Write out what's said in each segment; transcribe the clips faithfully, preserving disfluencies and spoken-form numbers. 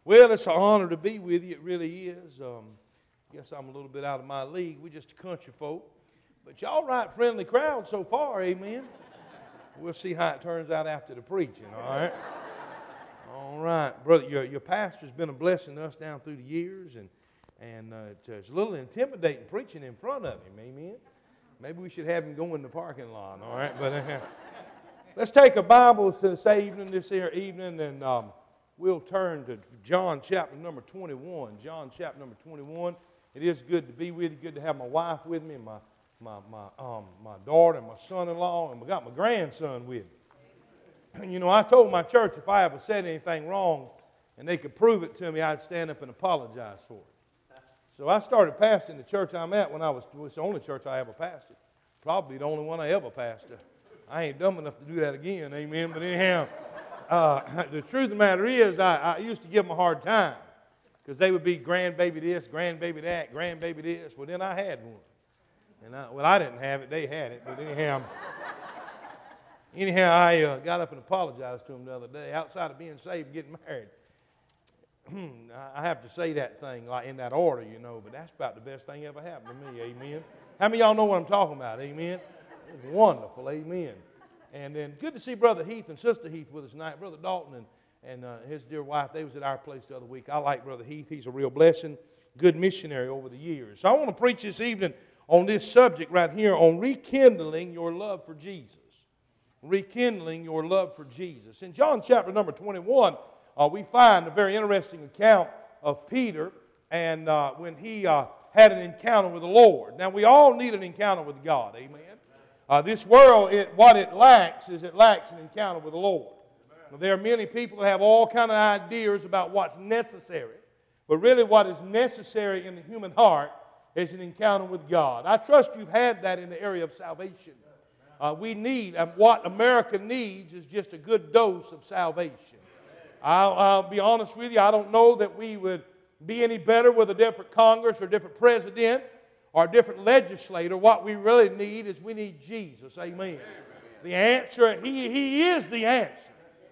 Well, it's an honor to be with you. It really is. Um, guess I'm a little bit out of my league. We're just a country folk. But y'all right friendly crowd so far, amen. We'll see how it turns out after the preaching, all right? All right. Brother, your, your pastor's been a blessing to us down through the years, and, and uh, it's a little intimidating preaching in front of him, amen. Maybe we should have him go in the parking lot, all right? But uh, let's take a Bible to this evening, this here evening, and um, we'll turn to John chapter number twenty-one. John chapter number twenty-one. It is good to be with you. Good to have my wife with me, and my my my um my daughter and my son-in-law, and we got my grandson with me. You know, I told my church if I ever said anything wrong, and they could prove it to me, I'd stand up and apologize for it. So I started pastoring the church I'm at when I was. It's the only church I ever pastored. Probably the only one I ever pastored. I ain't dumb enough to do that again, amen. But anyhow. Uh, the truth of the matter is, I, I used to give them a hard time because they would be grandbaby this, grandbaby that, grandbaby this. Well, then I had one. And I, well, I didn't have it. They had it. But anyhow, anyhow, I uh, got up and apologized to them the other day. Outside of being saved and getting married, I have to say that thing like in that order, you know. But that's about the best thing ever happened to me, amen. How many of y'all know what I'm talking about, amen? It's wonderful, amen. And then good to see Brother Heath and Sister Heath with us tonight. Brother Dalton and, and uh, his dear wife, they was at our place the other week. I like Brother Heath. He's a real blessing, good missionary over the years. So I want to preach this evening on this subject right here on rekindling your love for Jesus. Rekindling your love for Jesus. In John chapter number twenty-one, uh, we find a very interesting account of Peter and uh, when he uh, had an encounter with the Lord. Now, we all need an encounter with God, amen. Uh, this world, it, what it lacks is it lacks an encounter with the Lord. Now, there are many people that have all kind of ideas about what's necessary. But really what is necessary in the human heart is an encounter with God. I trust you've had that in the area of salvation. Uh, we need, and what America needs is just a good dose of salvation. I'll, I'll be honest with you, I don't know that we would be any better with a different Congress or different president or a different legislator. What we really need is we need Jesus. Amen. Amen. The answer, he, he is the answer.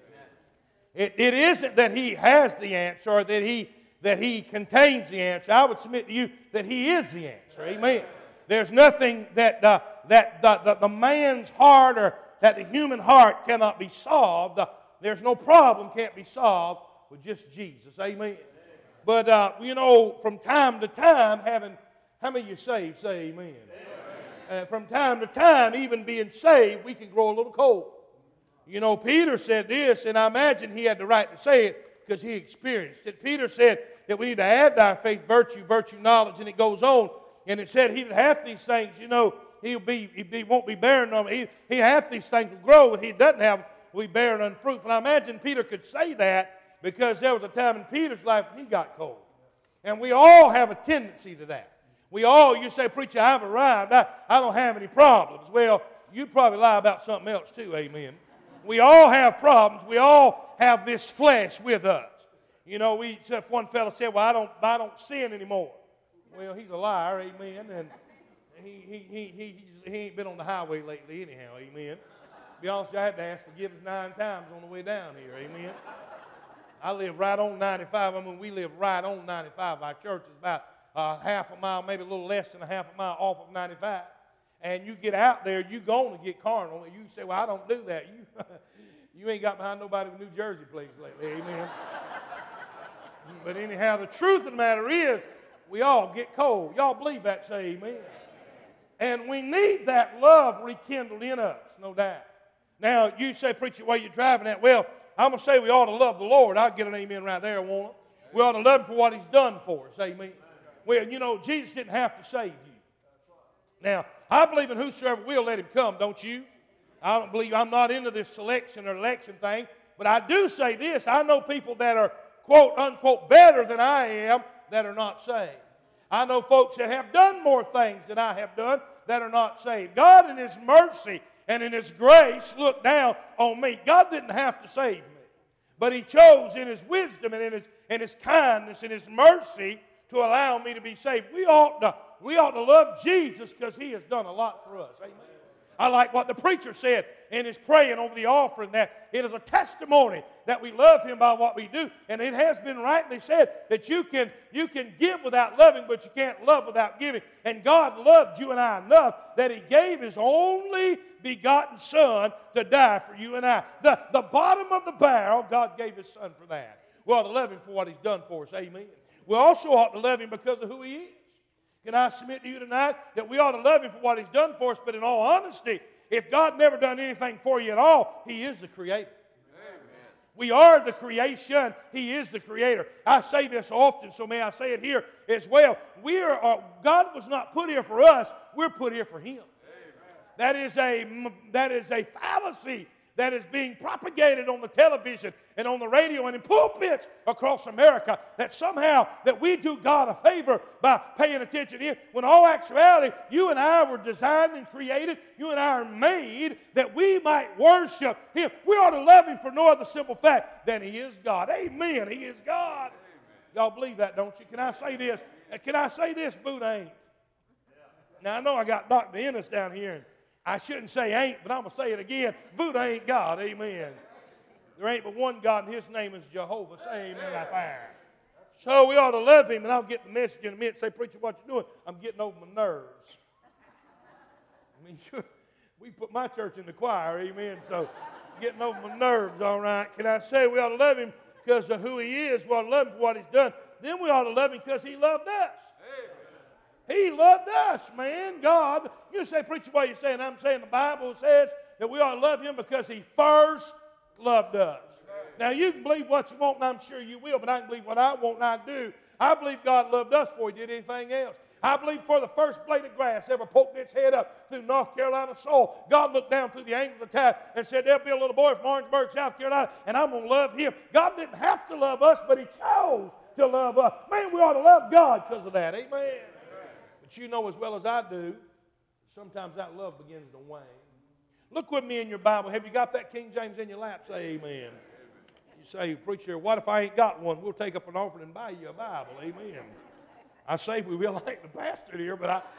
It, it isn't that He has the answer or that he, that he contains the answer. I would submit to you that He is the answer. Amen. There's nothing that, uh, that the, the, the man's heart or that the human heart cannot be solved. Uh, there's no problem can't be solved with just Jesus. Amen. But, uh, you know, from time to time, having How many of you saved? Say amen. Amen. Uh, from time to time, even being saved, we can grow a little cold. You know, Peter said this, and I imagine he had the right to say it because he experienced it. Peter said that we need to add to our faith virtue, virtue knowledge, and it goes on. And it said he that hath these things, you know, he'll be, he be, won't be barren on He, he hath these things will grow, and he doesn't have will be barren unfruitful. And I imagine Peter could say that because there was a time in Peter's life when he got cold. And we all have a tendency to that. We all, you say, preacher, I've arrived. I, I don't have any problems. Well, you'd probably lie about something else too, amen. We all have problems. We all have this flesh with us. You know, we one fellow said, well, I don't, I don't sin anymore. Well, he's a liar, amen. And he, he, he, he, he ain't been on the highway lately anyhow, amen. To be honest, I had to ask forgiveness nine times on the way down here, amen. I live right on ninety-five. I mean, we live right on ninety-five. Our church is about Uh, half a mile, maybe a little less than a half a mile off of ninety-five. And you get out there, you're going to get carnal. You say, well, I don't do that. You you ain't got behind nobody with New Jersey place lately, amen. But anyhow, the truth of the matter is, we all get cold. Y'all believe that, say amen. And we need that love rekindled in us, no doubt. Now, you say, preacher, where you driving at? Well, I'm going to say we ought to love the Lord. I'll get an amen right there, won't I? We ought to love Him for what He's done for us, amen. Well, you know, Jesus didn't have to save you. Now, I believe in whosoever will, let him come, don't you? I don't believe, I'm not into this selection or election thing, but I do say this. I know people that are, quote, unquote, better than I am that are not saved. I know folks that have done more things than I have done that are not saved. God in His mercy and in His grace looked down on me. God didn't have to save me, but He chose in His wisdom and in His, in His kindness and His mercy to allow me to be saved. We ought to, we ought to love Jesus because He has done a lot for us. Amen. I like what the preacher said in his praying over the offering, that it is a testimony that we love Him by what we do. And it has been rightly said that you can, you can give without loving, but you can't love without giving. And God loved you and I enough that He gave His only begotten Son to die for you and I. The, the bottom of the barrel, God gave His Son for that. We ought to love Him for what He's done for us. Amen. We also ought to love Him because of who He is. Can I submit to you tonight that we ought to love Him for what He's done for us, but in all honesty, if God never done anything for you at all, He is the Creator. Amen. We are the creation. He is the Creator. I say this often, so may I say it here as well. We are, uh, God was not put here for us. We're put here for Him. Amen. That is a, that is a fallacy that is being propagated on the television and on the radio and in pulpits across America, that somehow that we do God a favor by paying attention to Him, when all actuality, you and I were designed and created, you and I are made that we might worship Him. We ought to love Him for no other simple fact than He is God. Amen. He is God. Amen. Y'all believe that, don't you? Can I say this? Can I say this? Buddha ain't. Now, I know I got Doctor Ennis down here, and I shouldn't say ain't, but I'm going to say it again. Buddha ain't God. Amen. There ain't but one God, and His name is Jehovah. Say amen out there. So we ought to love Him, and I'll get the message in a minute. Say, preacher, what you doing? I'm getting over my nerves. I mean, we put my church in the choir, amen, so getting over my nerves, all right. Can I say we ought to love Him because of who He is? We ought to love Him for what He's done. Then we ought to love Him because He loved us. He loved us, man. God. You say, preacher, what are you saying? I'm saying the Bible says that we ought to love Him because He first loved us. Now, you can believe what you want, and I'm sure you will, but I can believe what I want, and I do. I believe God loved us before He did anything else. I believe for the first blade of grass ever poked its head up through North Carolina soil, God looked down through the angles of time and said, there'll be a little boy from Orangeburg, South Carolina, and I'm going to love him. God didn't have to love us, but He chose to love us. Man, we ought to love God because of that. Amen. But you know as well as I do, sometimes that love begins to wane. Look with me in your Bible. Have you got that King James in your lap? Say amen. You say, preacher, what if I ain't got one? We'll take up an offering and buy you a Bible. Amen. I say we will like the pastor here, but I,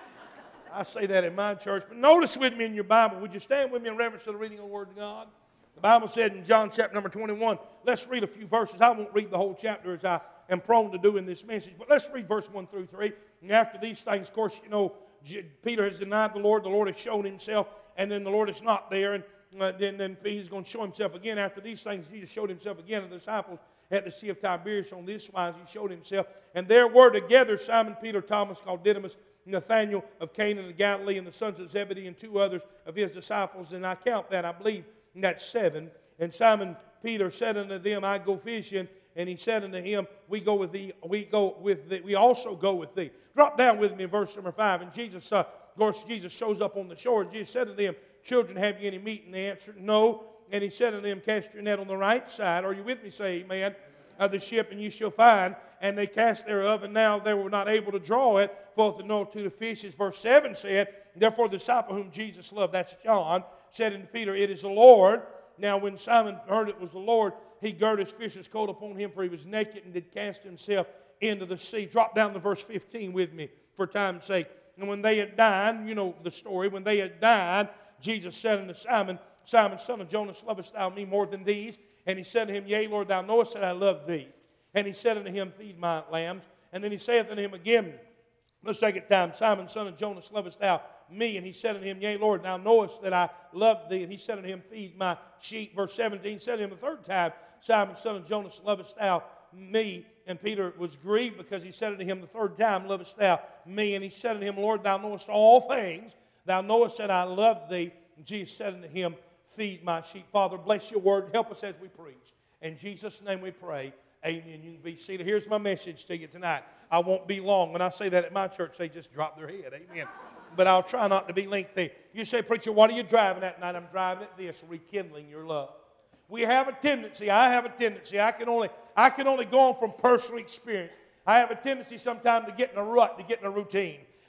I say that in my church. But notice with me in your Bible. Would you stand with me in reverence to the reading of the Word of God? The Bible said in John chapter number twenty-one, let's read a few verses. I won't read the whole chapter as I am prone to do in this message, but let's read verse one through three. And after these things, of course, you know, Peter has denied the Lord. The Lord has shown Himself, and then the Lord is not there. And uh, then, then He's going to show Himself again. After these things, Jesus showed Himself again to the disciples at the Sea of Tiberias. On this wise He showed Himself. And there were together Simon Peter, Thomas called Didymus, Nathanael of Cana of Galilee, and the sons of Zebedee, and two others of His disciples. And I count that, I believe, that's seven. And Simon Peter said unto them, I go fishing. And he said unto him, we go with thee, we go with thee, we also go with thee. Drop down with me in verse number five. And Jesus, uh, of course, Jesus shows up on the shore. And Jesus said to them, children, have you any meat? And they answered, no. And He said unto them, cast your net on the right side. Are you with me? Say amen. Of the ship, and you shall find. And they cast thereof, and now they were not able to draw it, for the multitude of fishes. Verse seven said, therefore the disciple whom Jesus loved, that's John, said unto Peter, it is the Lord. Now when Simon heard it was the Lord, he girded his fisher's coat upon him, for he was naked, and did cast himself into the sea. Drop down to verse fifteen with me for time's sake. And when they had dined, you know the story, when they had dined, Jesus said unto Simon, Simon, son of Jonas, lovest thou me more than these? And he said to him, yea, Lord, thou knowest that I love thee. And he said unto him, feed my lambs. And then he saith unto him again, the second time, Simon, son of Jonas, lovest thou me? And he said unto him, yea, Lord, thou knowest that I love thee. And he said unto him, feed my sheep. Verse seventeen, he said unto him the third time, Simon, son of Jonas, lovest thou me? And Peter was grieved because he said unto him the third time, lovest thou me? And he said unto him, Lord, thou knowest all things. Thou knowest that I love thee. And Jesus said unto him, feed my sheep. Father, bless your word. Help us as we preach. In Jesus' name we pray. Amen. You can be seated. Here's my message to you tonight. I won't be long. When I say that at my church, they just drop their head. Amen. But I'll try not to be lengthy. You say, preacher, what are you driving at tonight? I'm driving at this, rekindling your love. We have a tendency, I have a tendency, I can only, I can only go on from personal experience. I have a tendency sometimes to get in a rut, to get in a routine.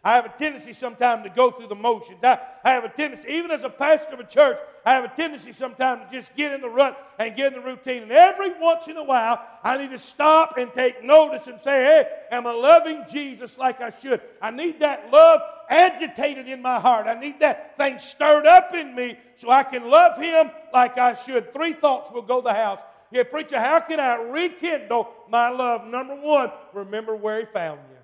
I have a tendency sometimes to go through the motions. I, I have a tendency, even as a pastor of a church, I have a tendency sometimes to just get in the rut and get in the routine. And every once in a while, I need to stop and take notice and say, hey, am I loving Jesus like I should? I need that love agitated in my heart. I need that thing stirred up in me so I can love Him like I should. Three thoughts will go the house. Yeah, preacher, how can I rekindle my love? Number one, remember where He found you.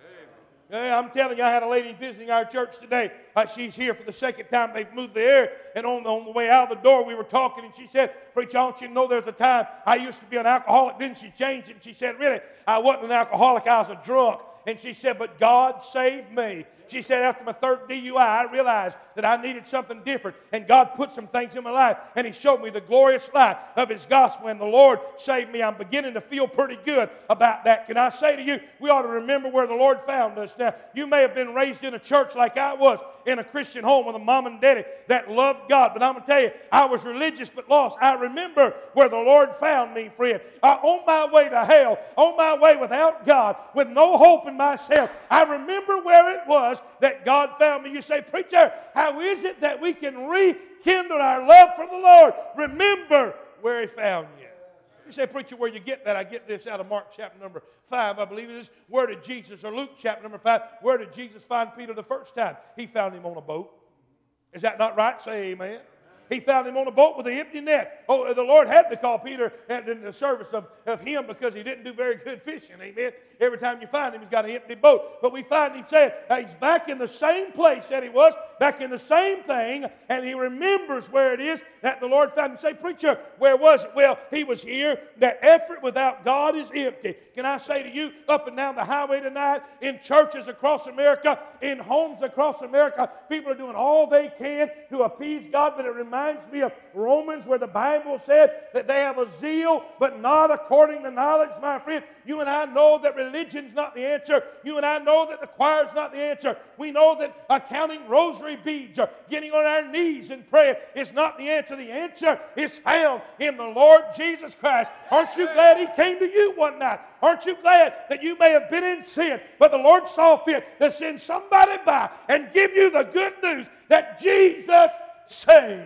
Yeah, I'm telling you, I had a lady visiting our church today. Uh, she's here for the second time. They've moved there, and on the, on the way out of the door, we were talking, and she said, preacher, I want you to know there's a time I used to be an alcoholic. Then she changed it, and she said, really, I wasn't an alcoholic, I was a drunk. And she said, but God saved me. She said, after my third D U I, I realized that I needed something different. And God put some things in my life. And He showed me the glorious light of His gospel. And the Lord saved me. I'm beginning to feel pretty good about that. Can I say to you, we ought to remember where the Lord found us. Now, you may have been raised in a church like I was, in a Christian home with a mom and daddy that loved God. But I'm going to tell you, I was religious but lost. I remember where the Lord found me, friend. Uh, on my way to hell, on my way without God, with no hope in myself, I remember where it was that God found me. You say, preacher, how is it that we can rekindle our love for the Lord? Remember where He found you. You say, preacher, where you get that? I get this out of Mark chapter number five, I believe it is. Where did Jesus, or Luke chapter number five, where did Jesus find Peter the first time? He found him on a boat. Is that not right? Say amen. He found him on a boat with an empty net. Oh, the Lord had to call Peter in the service of, of him because he didn't do very good fishing. Amen. Every time you find him, he's got an empty boat. But we find him saying uh, he's back in the same place that he was, back in the same thing, and he remembers where it is that the Lord found him. Say, preacher, where was it? Well, he was here. That effort without God is empty. Can I say to you, up and down the highway tonight, in churches across America, in homes across America, people are doing all they can to appease God, but it reminds me of Romans where the Bible said that they have a zeal, but not according to knowledge, my friend. You and I know that religion's not the answer. You and I know that the choir's not the answer. We know that uh, counting rosary beads or getting on our knees and praying is not the answer. The answer is found in the Lord Jesus Christ. Aren't you glad He came to you one night? Aren't you glad that you may have been in sin, but the Lord saw fit to send somebody by and give you the good news that Jesus saved?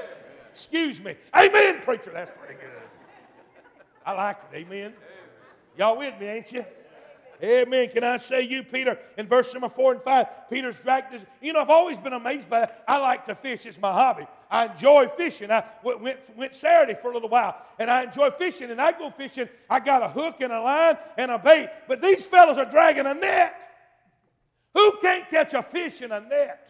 Excuse me. Amen, preacher. That's pretty good. I like it. Amen. Y'all with me, ain't you? Amen. Can I say you, Peter, in verse number four and five, Peter's dragged this. You know, I've always been amazed by that. I like to fish. It's my hobby. I enjoy fishing. I went, went Saturday for a little while, and I enjoy fishing. And I go fishing. I got a hook and a line and a bait. But these fellas are dragging a net. Who can't catch a fish in a net?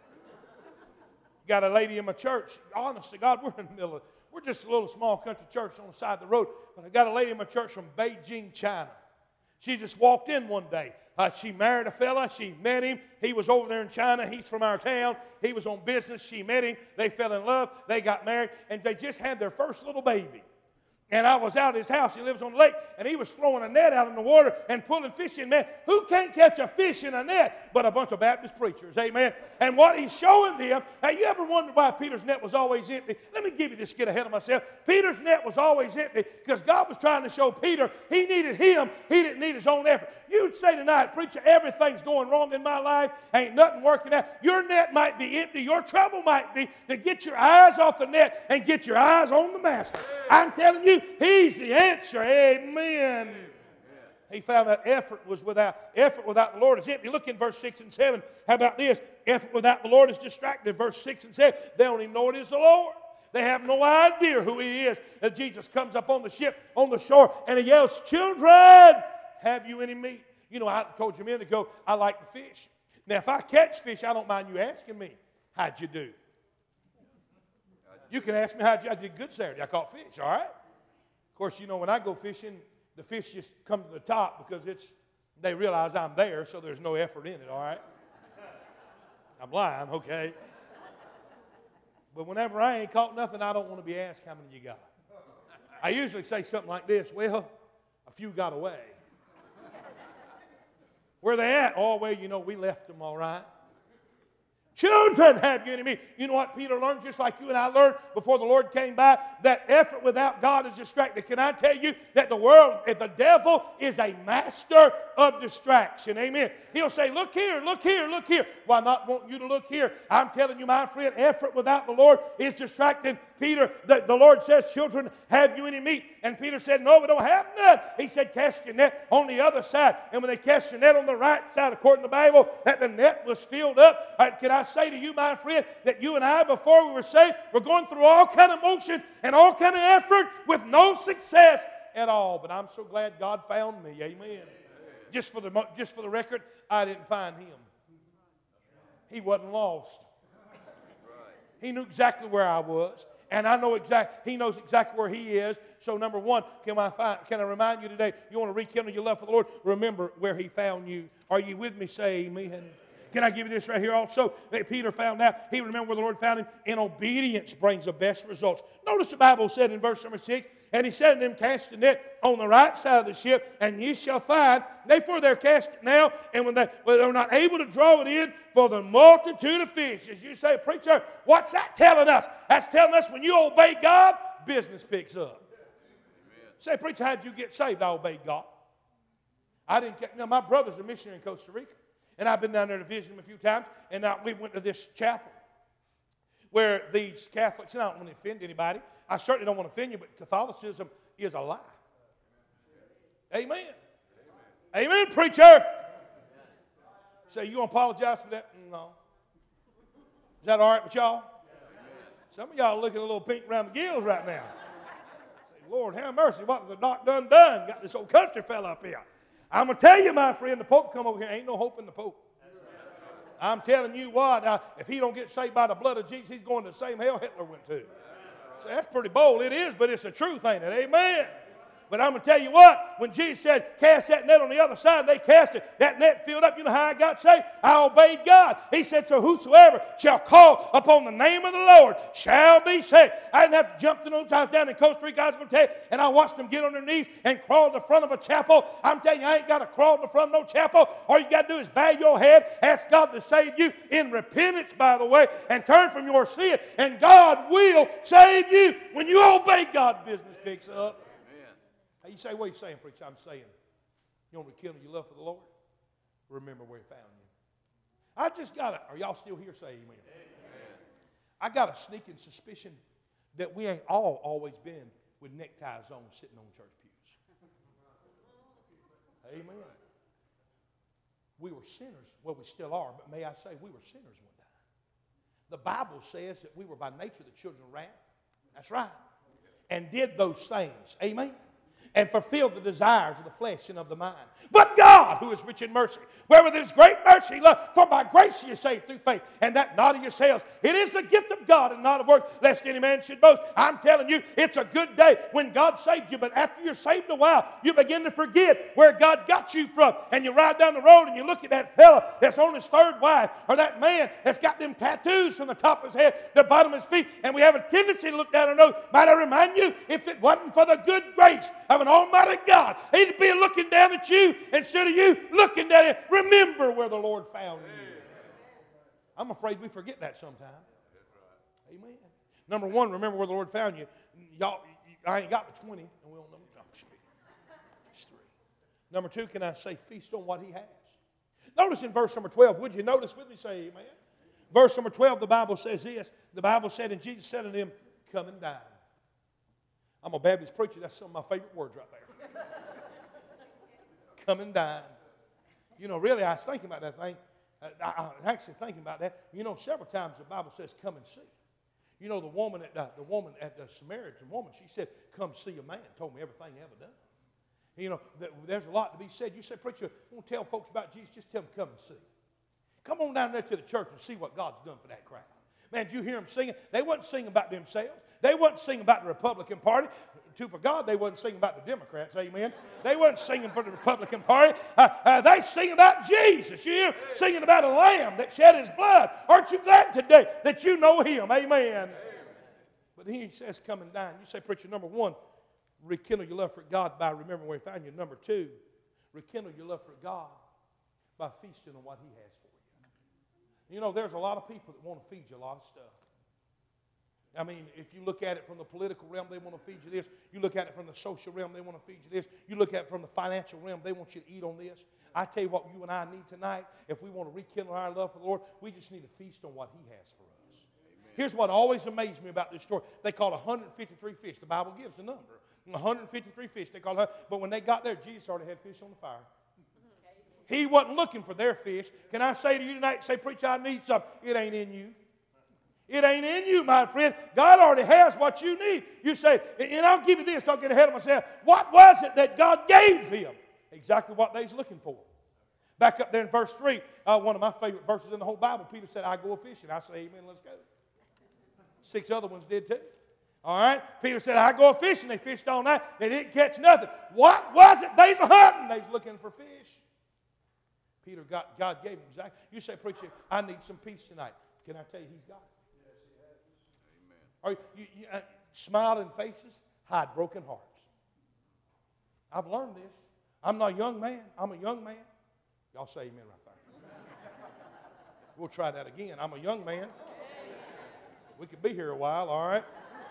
Got a lady in my church. Honest to God, we're in the middle of, we're just a little small country church on the side of the road. But I got a lady in my church from Beijing, China. She just walked in one day. Uh, she married a fella. She met him. He was over there in China. He's from our town. He was on business. She met him. They fell in love. They got married. And they just had their first little baby. And I was out at his house. He lives on the lake. And he was throwing a net out in the water and pulling fish in. Man, who can't catch a fish in a net but a bunch of Baptist preachers? Amen. And what he's showing them, now you ever wondered why Peter's net was always empty? Let me give you this, get ahead of myself. Peter's net was always empty because God was trying to show Peter he needed him. He didn't need his own effort. You'd say tonight, preacher, everything's going wrong in my life. Ain't nothing working out. Your net might be empty. Your trouble might be to get your eyes off the net and get your eyes on the Master. I'm telling you, He's the answer. Amen. He found that effort was without effort without the Lord is empty. Look in verse six and seven. How about this? Effort without the Lord is distracted. Verse six and seven. They don't even know it is the Lord. They have no idea who He is. As Jesus comes up on the ship, on the shore, and He yells, "Children, have you any meat?" You know, I told you a minute ago, I like to fish. Now, if I catch fish, I don't mind you asking me, how'd you do? You can ask me how'd you, I did good Saturday. I caught fish, all right? Of course, you know, when I go fishing, the fish just come to the top because it's, they realize I'm there, so there's no effort in it, all right? I'm lying, okay? But whenever I ain't caught nothing, I don't want to be asked how many you got. I usually say something like this, well, a few got away. Where they at? Oh, well, you know, we left them all right. Children, have you any me? You know what Peter learned, just like you and I learned before the Lord came by, that effort without God is distracting. Can I tell you that the world, the devil is a master of distraction? Amen. He'll say, look here, look here, look here. Why not want you to look here? I'm telling you, my friend, effort without the Lord is distracting. Peter, the, the Lord says, children, have you any meat? And Peter said, no, we don't have none. He said, cast your net on the other side. And when they cast your net on the right side, according to the Bible, that the net was filled up. Uh, can I say to you, my friend, that you and I, before we were saved, were going through all kind of motion and all kind of effort with no success at all. But I'm so glad God found me. Amen. Just for the, just for the record, I didn't find him. He wasn't lost. He knew exactly where I was. And I know exactly, he knows exactly where he is. So number one, can I find, can I remind you today, you want to rekindle your love for the Lord? Remember where he found you. Are you with me? Say amen. Can I give you this right here also? That Peter found out, he remembered where the Lord found him, and obedience brings the best results. Notice the Bible said in verse number six, and he said to them, cast the net on the right side of the ship, and ye shall find. Therefore they're cast it now, and when, they, when they're not able to draw it in for the multitude of fish. As you say, preacher, what's that telling us? That's telling us when you obey God, business picks up. Amen. Say, preacher, how did you get saved? I obeyed God. I didn't get, now my brother's a missionary in Costa Rica. And I've been down there to visit him a few times. And now we went to this chapel where these Catholics, and I don't want to offend anybody. I certainly don't want to offend you, but Catholicism is a lie. Amen. Amen, Amen preacher. Say, so you going to apologize for that? No. Is that all right with y'all? Some of y'all are looking a little pink around the gills right now. Say, Lord, have mercy. What has the doc done done? Got this old country fella up here. I'm going to tell you, my friend, the Pope come over here. Ain't no hope in the Pope. I'm telling you what, uh, if he don't get saved by the blood of Jesus, he's going to the same hell Hitler went to. So that's pretty bold. It is, but it's the truth, ain't it? Amen. But I'm going to tell you what, when Jesus said, cast that net on the other side, they cast it. That net filled up. You know how I got saved? I obeyed God. He said, so whosoever shall call upon the name of the Lord shall be saved. I didn't have to jump to those. I was down in Costa Rica, I was going to tell you, and I watched them get on their knees and crawl to the front of a chapel. I'm telling you, I ain't got to crawl to the front of no chapel. All you got to do is bow your head, ask God to save you in repentance, by the way, and turn from your sin, and God will save you. When you obey God, business picks up. You say, what are you saying, preacher? I'm saying, you want to rekindle your love for the Lord? Remember where he found you. I just got a, are y'all still here? Say amen. Amen. I got a sneaking suspicion that we ain't all always been with neckties on sitting on church pews. Amen. We were sinners. Well, we still are, but may I say we were sinners one time. The Bible says that we were by nature the children of wrath. That's right. And did those things. Amen. And fulfilled the desires of the flesh and of the mind. But God, who is rich in mercy, wherewith his great mercy, love, for by grace ye are saved through faith, and that not of yourselves. It is the gift of God and not of works, lest any man should boast. I'm telling you, it's a good day when God saved you, but after you're saved a while, you begin to forget where God got you from. And you ride down the road and you look at that fella that's on his third wife, or that man that's got them tattoos from the top of his head to the bottom of his feet, and we have a tendency to look down and know, might I remind you, if it wasn't for the good grace of an almighty God, he'd be looking down at you instead of you looking down at him. Remember where the Lord found you. I'm afraid we forget that sometimes. Amen. Number one, remember where the Lord found you. Y'all, I ain't got the twenty, and we don't know. No, just three. Number two, can I say feast on what he has? Notice in verse number twelve, would you notice with me? Say amen. Verse number twelve, the Bible says this. The Bible said, and Jesus said unto him, come and dine. I'm a Baptist preacher. That's some of my favorite words right there. Come and dine. You know, really, I was thinking about that thing. I, I was actually thinking about that. You know, several times the Bible says, come and see. You know, the woman at uh, the woman at the Samaritan woman, she said, come see a man. Told me everything he ever done. You know, th- there's a lot to be said. You say, preacher, I want to tell folks about Jesus. Just tell them, come and see. Come on down there to the church and see what God's done for that crowd. Man, did you hear them singing? They wasn't singing about themselves. They wasn't singing about the Republican Party. To for God, they wasn't singing about the Democrats, amen. They wasn't singing for the Republican Party. Uh, uh, they sing about Jesus. You hear? Singing about a lamb that shed his blood. Aren't you glad today that you know him, amen? Amen. But he says, come and dine. You say, preacher, number one, rekindle your love for God by remembering where he found you. Number two, rekindle your love for God by feasting on what he has for you. You know, there's a lot of people that want to feed you a lot of stuff. I mean, if you look at it from the political realm, they want to feed you this. You look at it from the social realm, they want to feed you this. You look at it from the financial realm, they want you to eat on this. I tell you what you and I need tonight, if we want to rekindle our love for the Lord, we just need to feast on what He has for us. Amen. Here's what always amazed me about this story. They caught one hundred fifty-three fish. The Bible gives the number. one hundred fifty-three fish. They called her, but when they got there, Jesus already had fish on the fire. He wasn't looking for their fish. Can I say to you tonight, say, preacher, I need something. It ain't in you. It ain't in you, my friend. God already has what you need. You say, and I'll give you this, I'll get ahead of myself. What was it that God gave him? Exactly what they was looking for. Back up there in verse three, uh, one of my favorite verses in the whole Bible, Peter said, I go a-fishing. I say, amen, let's go. Six other ones did too. All right? Peter said, I go a-fishing. They fished all night. They didn't catch nothing. What was it? They was hunting. They was looking for fish. Peter, God, God gave him exactly. You say, preacher, I need some peace tonight. Can I tell you He's got it? Yes, He has. Amen. Or you, you, uh, smiling faces hide broken hearts. I've learned this. I'm not a young man. I'm a young man. Y'all say amen right there. We'll try that again. I'm a young man. We could be here a while, all right?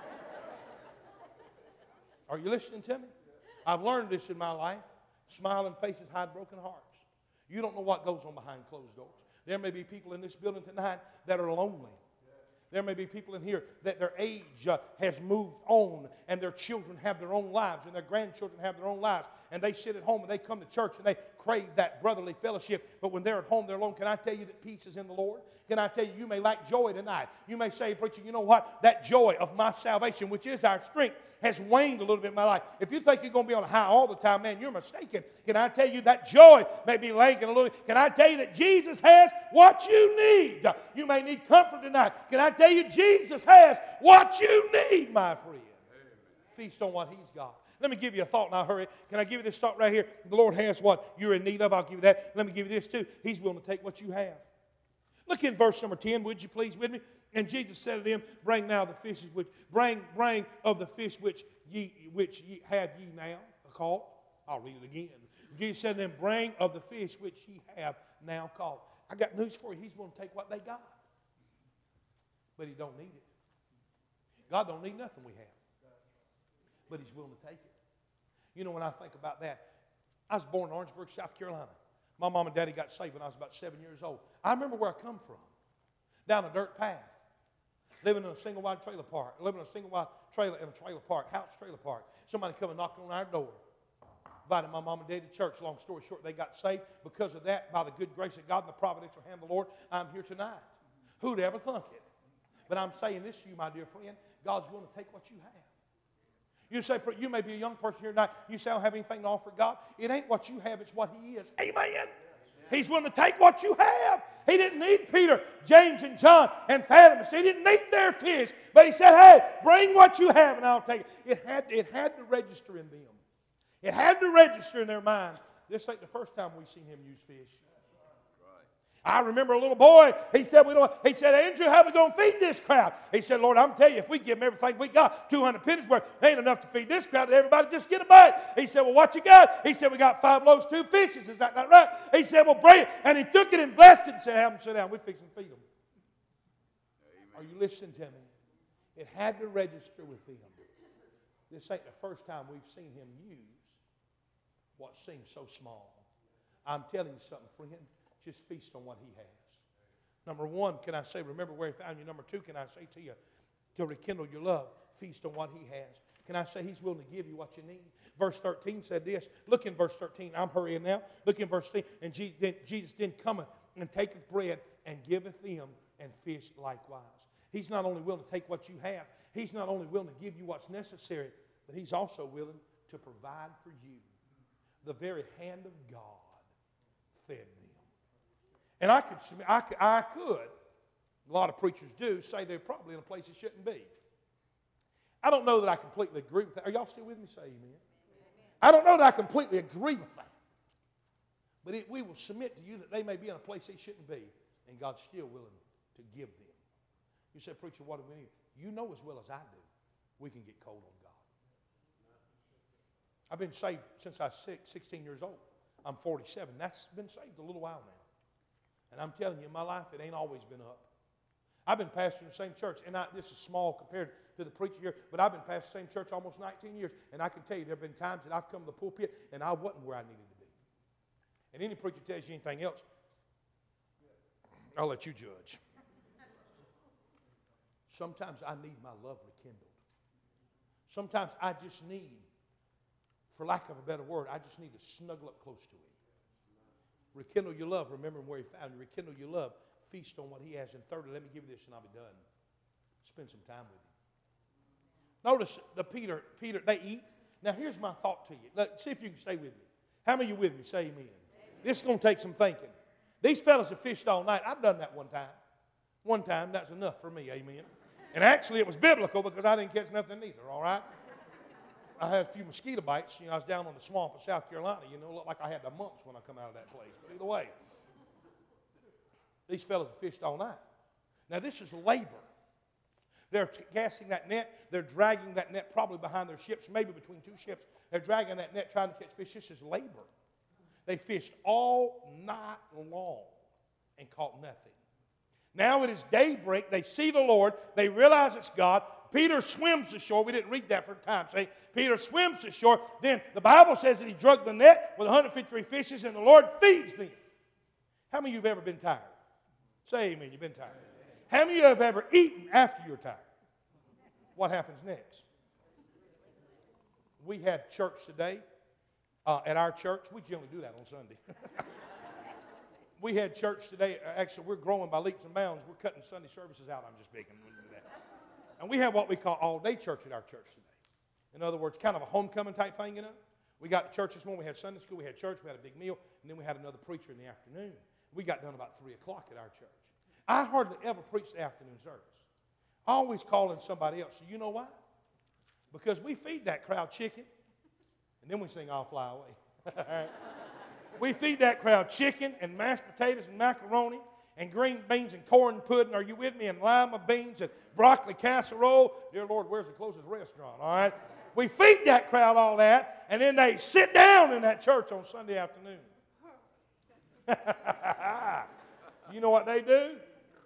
Are you listening to me? I've learned this in my life. Smiling faces hide broken hearts. You don't know what goes on behind closed doors. There may be people in this building tonight that are lonely. There may be people in here that their age uh, has moved on and their children have their own lives and their grandchildren have their own lives. And they sit at home and they come to church and they crave that brotherly fellowship. But when they're at home, they're alone. Can I tell you that peace is in the Lord? Can I tell you, you may lack joy tonight. You may say, preacher, you know what? That joy of my salvation, which is our strength, has waned a little bit in my life. If you think you're going to be on a high all the time, man, you're mistaken. Can I tell you that joy may be lagging a little bit? Can I tell you that Jesus has what you need? You may need comfort tonight. Can I tell you Jesus has what you need, my friend? Amen. Feast on what He's got. Let me give you a thought and I'll hurry. Can I give you this thought right here? The Lord has what you're in need of. I'll give you that. Let me give you this too. He's willing to take what you have. Look in verse number ten, would you please, with me? And Jesus said to them, bring now the fishes which, bring, bring of the fish which ye, which ye have ye now caught. I'll read it again. Jesus said to them, bring of the fish which ye have now caught. I got news for you. He's going to take what they got. But He don't need it. God don't need nothing we have. But He's willing to take it. You know, when I think about that, I was born in Orangeburg, South Carolina. My mom and daddy got saved when I was about seven years old. I remember where I come from. Down a dirt path. Living in a single wide trailer park. Living in a single wide trailer in a trailer park. House trailer park. Somebody come and knocked on our door. Invited my mom and daddy to church. Long story short, they got saved. Because of that, by the good grace of God and the providential hand of the Lord, I'm here tonight. Who'd ever thunk it? But I'm saying this to you, my dear friend. God's willing to take what you have. You say, you may be a young person here tonight. You say, I don't have anything to offer God. It ain't what you have, it's what He is. Amen. He's willing to take what you have. He didn't need Peter, James, and John, and Thaddeus. He didn't need their fish. But He said, hey, bring what you have and I'll take it. It had, it had to register in them. It had to register in their mind. This ain't the first time we've seen Him use fish. I remember a little boy, he said, we don't, he said, Andrew, how are we going to feed this crowd? He said, Lord, I'm telling you, if we give them everything we got, two hundred pennies worth, ain't enough to feed this crowd. Everybody just get a bite. He said, well, what you got? He said, we got five loaves, two fishes. Is that not right? He said, well, bring it. And he took it and blessed it and said, have them sit down. We're fixing to feed them. Amen. Are you listening to me? It had to register with them. This ain't the first time we've seen Him use what seems so small. I'm telling you something, friend. Just feast on what He has. Number one, can I say, remember where He found you. Number two, can I say to you, to rekindle your love, feast on what He has. Can I say He's willing to give you what you need? Verse thirteen said this. Look in verse thirteen. I'm hurrying now. Look in verse thirteen. And Jesus then cometh and taketh bread and giveth them and fish likewise. He's not only willing to take what you have. He's not only willing to give you what's necessary, but He's also willing to provide for you. The very hand of God fed them. And I could, I could, I could, a lot of preachers do, say they're probably in a place they shouldn't be. I don't know that I completely agree with that. Are y'all still with me? Say amen. Amen. I don't know that I completely agree with that. But it, we will submit to you that they may be in a place they shouldn't be, and God's still willing to give them. You say, preacher, what do we need? You know as well as I do, we can get cold on God. I've been saved since I was six, sixteen years old. I'm forty-seven. That's been saved a little while now. And I'm telling you, in my life, it ain't always been up. I've been pastoring the same church, and I, this is small compared to the preacher here, but I've been pastoring the same church almost nineteen years, and I can tell you there have been times that I've come to the pulpit, and I wasn't where I needed to be. And any preacher tells you anything else, I'll let you judge. Sometimes I need my love rekindled. Sometimes I just need, for lack of a better word, I just need to snuggle up close to him. Rekindle your love, remembering where he found you. Rekindle your love, feast on what he has. And thirdly, let me give you this and I'll be done. Spend some time with him. Notice the Peter, Peter, they eat. Now here's my thought to you. Let, see if you can stay with me. How many of you with me? Say amen. Amen. This is going to take some thinking. These fellas have fished all night. I've done that one time. One time, that's enough for me, amen. And actually it was biblical because I didn't catch nothing either, all right? I had a few mosquito bites. You know, I was down on the swamp of South Carolina. You know, looked like I had the mumps when I come out of that place. But either way, these fellas have fished all night. Now, this is labor. They're casting that net. They're dragging that net probably behind their ships, maybe between two ships. They're dragging that net trying to catch fish. This is labor. They fished all night long and caught nothing. Now it is daybreak. They see the Lord. They realize it's God. Peter swims ashore. We didn't read that for time's sake. Peter swims ashore. Then the Bible says that he drug the net with one hundred fifty-three fishes, and the Lord feeds them. How many of you have ever been tired? Say amen. You've been tired. How many of you have ever eaten after you're tired? What happens next? We had church today uh, at our church. We generally do that on Sunday. We had church today. Actually, we're growing by leaps and bounds. We're cutting Sunday services out. I'm just picking. And we have what we call all-day church at our church today. In other words, kind of a homecoming type thing, you know. We got to church this morning. We had Sunday school. We had church. We had a big meal. And then we had another preacher in the afternoon. We got done about three o'clock at our church. I hardly ever preach the afternoon service. I always call in somebody else. So you know why? Because we feed that crowd chicken, and then we sing I'll Fly Away. We feed that crowd chicken and mashed potatoes and macaroni and green beans and corn pudding. Are you with me? And lima beans and broccoli casserole. Dear Lord, where's the closest restaurant? All right. We feed that crowd all that, and then they sit down in that church on Sunday afternoon. You know what they do?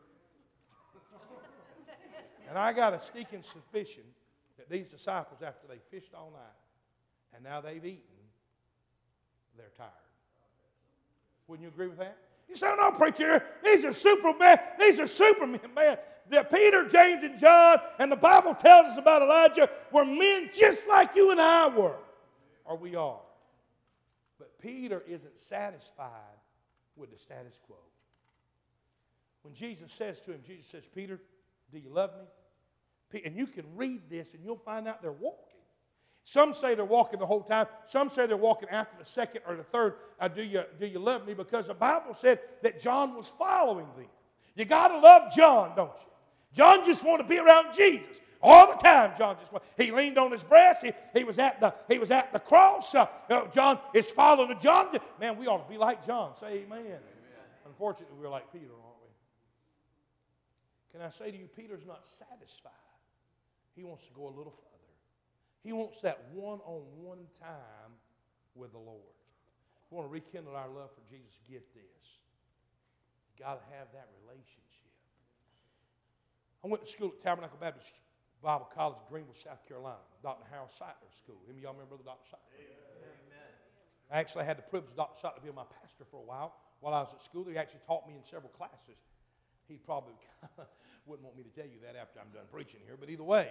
And I got a sneaking suspicion that these disciples, after they fished all night, and now they've eaten, they're tired. Wouldn't you agree with that? You say, no, preacher, these are supermen. These are supermen, man. The Peter, James, and John, and the Bible tells us about Elijah, were men just like you and I were, or we are. But Peter isn't satisfied with the status quo. When Jesus says to him, Jesus says, Peter, do you love me? And you can read this and you'll find out they're walking. Some say they're walking the whole time. Some say they're walking after the second or the third. Uh, do you, do you love me? Because the Bible said that John was following them. You got to love John, don't you? John just wanted to be around Jesus all the time. John just wanted. He leaned on his breast. He, he was at the he was at the cross. Uh, you know, John is following John. Man, we ought to be like John. Say amen. Amen. Unfortunately, we're like Peter, aren't we? Can I say to you, Peter's not satisfied. He wants to go a little further. He wants that one-on-one time with the Lord. If we want to rekindle our love for Jesus, get this. You've got to have that relationship. I went to school at Tabernacle Baptist Bible College, Greenville, South Carolina. Doctor Harold Seitler's school. Any of y'all remember Doctor Seitler? Amen. I actually had the privilege of Doctor Seitler being my pastor for a while while I was at school. He actually taught me in several classes. He probably wouldn't want me to tell you that after I'm done preaching here, but either way.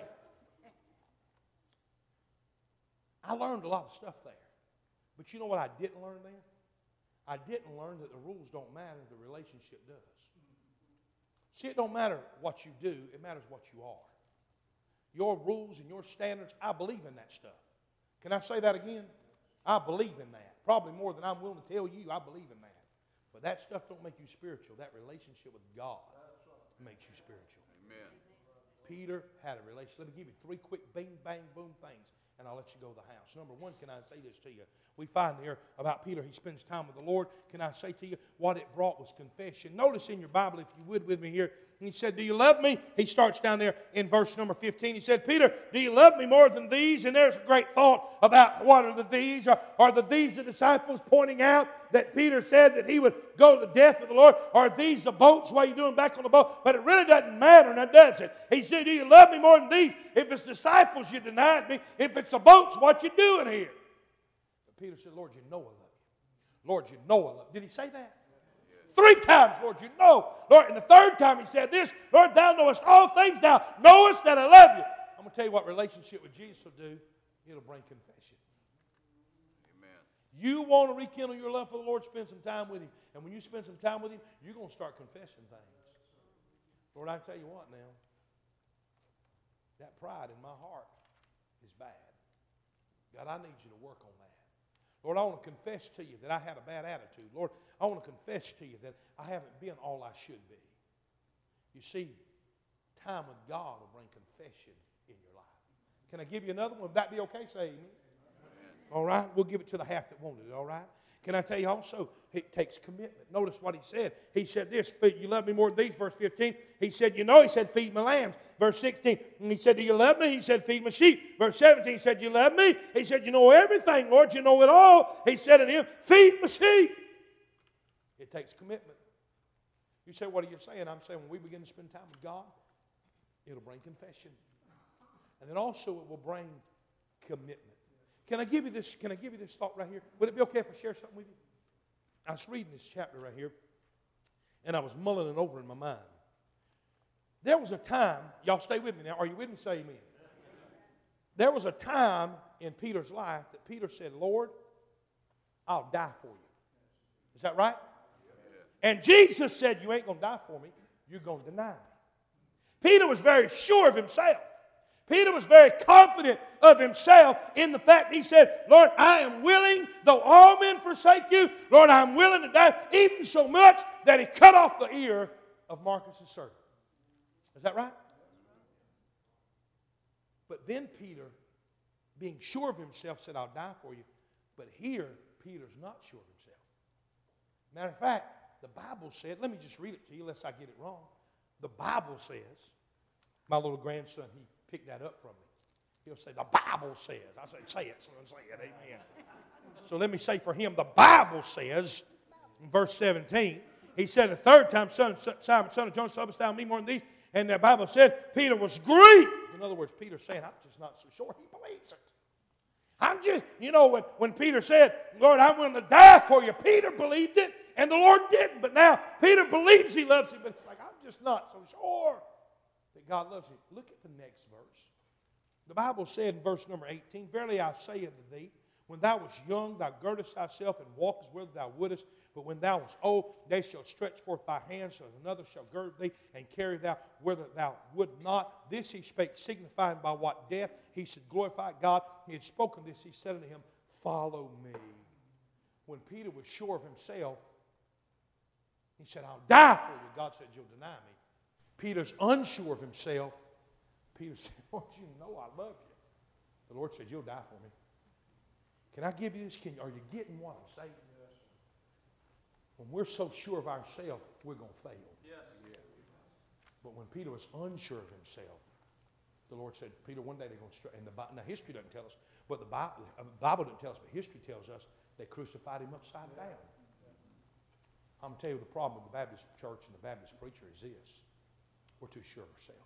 I learned a lot of stuff there. But you know what I didn't learn there? I didn't learn that the rules don't matter, the relationship does. See, it don't matter what you do, it matters what you are. Your rules and your standards, I believe in that stuff. Can I say that again? I believe in that. Probably more than I'm willing to tell you, I believe in that. But that stuff don't make you spiritual. That relationship with God makes you spiritual. Amen. Peter had a relationship. Let me give you three quick bing, bang, boom things. and I'll let you go to the house. Number one, can I say this to you? We find here about Peter, he spends time with the Lord. Can I say to you, what it brought was confession. Notice in your Bible, if you would with me here, he said, do you love me? He starts down there in verse number fifteen. He said, Peter, do you love me more than these? And there's a great thought about what are the these? Are, are the these the disciples pointing out that Peter said that he would go to the death of the Lord? Are these the boats? What are you doing back on the boat? But it really doesn't matter, now does it? He said, do you love me more than these? If it's disciples, you denied me. If it's the boats, what you doing here? But Peter said, Lord, you know I love you. Lord, you know I love you. Did he say that? Three times, Lord, you know. Lord, and the third time he said this, Lord, thou knowest all things, thou knowest that I love you. I'm going to tell you what relationship with Jesus will do. It'll bring confession. Amen. You want to rekindle your love for the Lord, spend some time with Him. And when you spend some time with Him, you're going to start confessing things. Lord, I tell you what now. That pride in my heart is bad. God, I need you to work on that. Lord, I want to confess to you that I had a bad attitude. Lord, I want to confess to you that I haven't been all I should be. You see, time with God will bring confession in your life. Can I give you another one? Would that be okay? Say amen. Amen. All right? We'll give it to the half that wanted it, all right? Can I tell you also, it takes commitment. Notice what he said. He said this, you love me more than these, verse fifteen. He said, you know, he said, feed my lambs. Verse sixteen, and he said, do you love me? He said, feed my sheep. Verse seventeen, he said, you love me? He said, you know everything, Lord, you know it all. He said to him, feed my sheep. It takes commitment. You say, what are you saying? I'm saying when we begin to spend time with God, it'll bring confession. And then also it will bring commitment. Can I give you this, can I give you this thought right here? Would it be okay if I share something with you? I was reading this chapter right here, and I was mulling it over in my mind. There was a time, y'all stay with me now. Are you with me? Say amen. There was a time in Peter's life that Peter said, Lord, I'll die for you. Is that right? And Jesus said, you ain't going to die for me. You're going to deny me. Peter was very sure of himself. Peter was very confident of himself in the fact he said, Lord, I am willing, though all men forsake you, Lord, I'm willing to die, even so much that he cut off the ear of Marcus' servant. Is that right? But then Peter, being sure of himself, said, I'll die for you. But here, Peter's not sure of himself. Matter of fact, the Bible said, let me just read it to you lest I get it wrong. The Bible says, my little grandson, he picked that up from me. He'll say, the Bible says. I say, say it, son, say it, amen. So let me say for him, the Bible says, in verse seventeen, he said the third time, son, Simon, son of John, lovest thou me more than these? And the Bible said, Peter was grieved. In other words, Peter's saying, I'm just not so sure he believes it. I'm just, you know, when, when Peter said, Lord, I'm willing to die for you, Peter believed it, and the Lord didn't. But now Peter believes he loves him, but it's like, I'm just not so sure that God loves him. Look at the next verse. The Bible said in verse number eighteen, verily I say unto thee, when thou wast young, thou girdest thyself and walkest whither thou wouldest. But when thou wast old, they shall stretch forth thy hands, so another shall gird thee and carry thou whither thou would not. This he spake, signifying by what death he should glorify God. He had spoken this. He said unto him, follow me. When Peter was sure of himself, he said, I'll die for you. God said, you'll deny me. Peter's unsure of himself. Peter said, Lord, you know I love you. The Lord said, you'll die for me. Can I give you this? Can, are you getting what I'm saying? Yes. When we're so sure of ourselves, we're going to fail. Yes. Yeah. But when Peter was unsure of himself, the Lord said, Peter, one day they're going to strike. And the Bible, now history doesn't tell us, but the Bible, the Bible doesn't tell us, but history tells us they crucified him upside down. I'm going to tell you the problem with the Baptist church and the Baptist preacher is this. We're too sure of ourselves.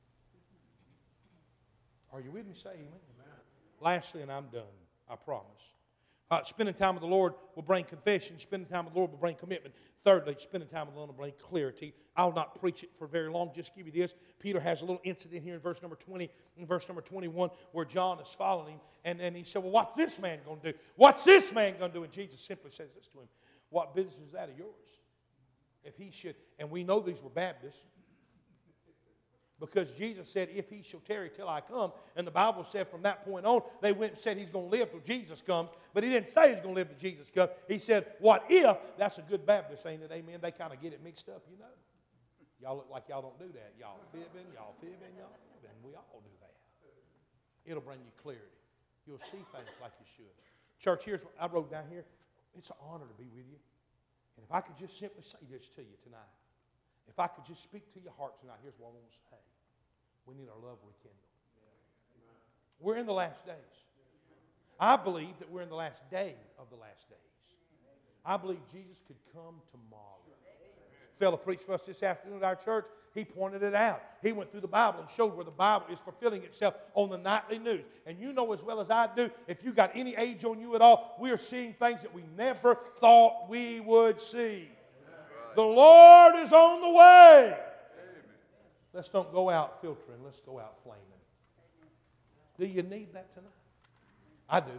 Are you with me? Say amen. Amen. Lastly, and I'm done, I promise. Uh, spending time with the Lord will bring confession. Spending time with the Lord will bring commitment. Thirdly, spending time with the Lord will bring clarity. I'll not preach it for very long. Just give you this. Peter has a little incident here in verse number twenty, in verse number twenty-one, where John is following him. And, and he said, well, what's this man going to do? What's this man going to do? And Jesus simply says this to him. What business is that of yours? If he should, and we know these were Baptists, because Jesus said, if he shall tarry till I come. And the Bible said from that point on, they went and said he's going to live till Jesus comes. But he didn't say he's going to live till Jesus comes. He said, what if? That's a good Baptist, ain't it? Amen. They kind of get it mixed up, you know. Y'all look like y'all don't do that. Y'all fibbing, y'all fibbing, y'all fibbing. We all do that. It'll bring you clarity. You'll see things like you should. Church, here's what I wrote down here. It's an honor to be with you. And if I could just simply say this to you tonight, if I could just speak to your heart tonight, here's what I want to say. We need our love rekindled. We're in the last days. I believe that we're in the last day of the last days. I believe Jesus could come tomorrow. A fellow preached for us this afternoon at our church. He pointed it out. He went through the Bible and showed where the Bible is fulfilling itself on the nightly news. And you know as well as I do, if you got any age on you at all, we are seeing things that we never thought we would see. The Lord is on the way. Let's don't go out filtering. Let's go out flaming. Do you need that tonight? I do.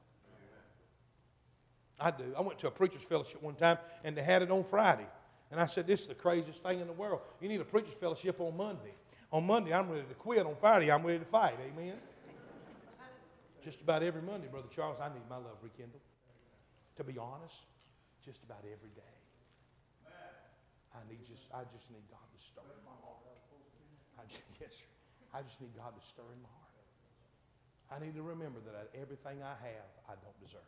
I do. I went to a preacher's fellowship one time, and they had it on Friday. And I said, this is the craziest thing in the world. You need a preacher's fellowship on Monday. On Monday, I'm ready to quit. On Friday, I'm ready to fight. Amen? Just about every Monday, Brother Charles, I need my love rekindled. To be honest, just about every day. I need just, I just need God to stir in my heart. I just, yes, sir. I just need God to stir in my heart. I need to remember that everything I have, I don't deserve.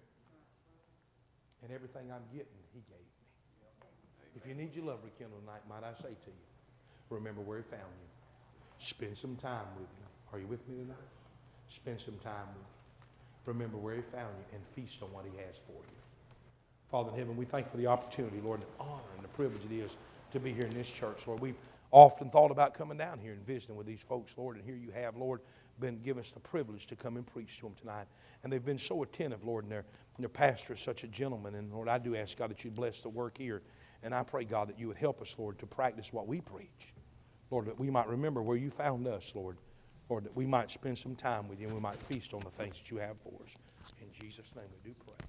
And everything I'm getting, He gave me. If you need your love rekindled tonight, might I say to you, remember where He found you. Spend some time with Him. Are you with me tonight? Spend some time with Him. Remember where He found you and feast on what He has for you. Father in heaven, we thank you for the opportunity, Lord, the honor and the privilege it is to be here in this church, Lord. We've often thought about coming down here and visiting with these folks, Lord, and here you have, Lord, been given us the privilege to come and preach to them tonight. And they've been so attentive, Lord, and their, and their pastor is such a gentleman. And, Lord, I do ask, God, that you'd bless the work here. And I pray, God, that you would help us, Lord, to practice what we preach. Lord, that we might remember where you found us, Lord. Lord, that we might spend some time with you and we might feast on the things that you have for us. In Jesus' name we do pray.